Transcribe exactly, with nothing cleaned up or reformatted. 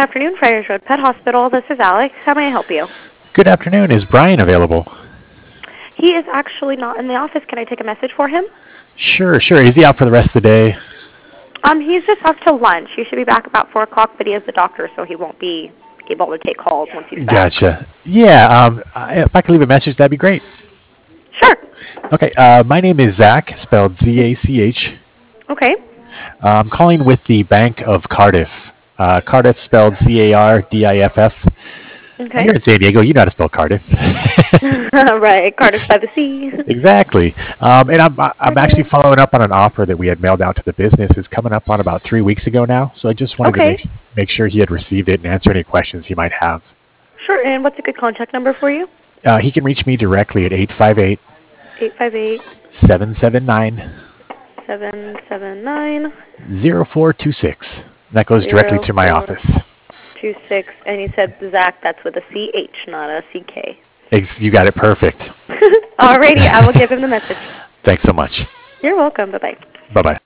afternoon, Friars Road Pet Hospital. This is Alex. How may I help you? Good afternoon. Is Brian available? He is actually not in the office. Can I take a message for him? Sure, sure. Is he out for the rest of the day? Um, he's just off to lunch. He should be back about four o'clock, but he is the doctor, so he won't be able to take calls once he's back. Gotcha. Yeah, um, I- if I could leave a message, that'd be great. Sure. Okay, uh, my name is Zach, spelled Z A C H. Okay. Uh, I'm calling with the Bank of Cardiff. Uh, Cardiff spelled C A R D I F F. Okay. You're in San Diego. You know how to spell Cardiff. Right. Cardiff by the sea. Exactly. Um, and I'm, I'm actually following up on an offer that we had mailed out to the business. It's coming up on about three weeks ago now. So I just wanted Okay. to make, make sure he had received it and answer any questions he might have. Sure. And what's a good contact number for you? Uh, he can reach me directly at eight five eight, eight five eight, seven seven nine, seven seven nine, zero four two six. That goes directly to my office. two six. And you said Zach, that's with a C H, not a C K. Ex- You got it perfect. Alrighty. I will give him the message. Thanks so much. You're welcome. Bye-bye. Bye-bye.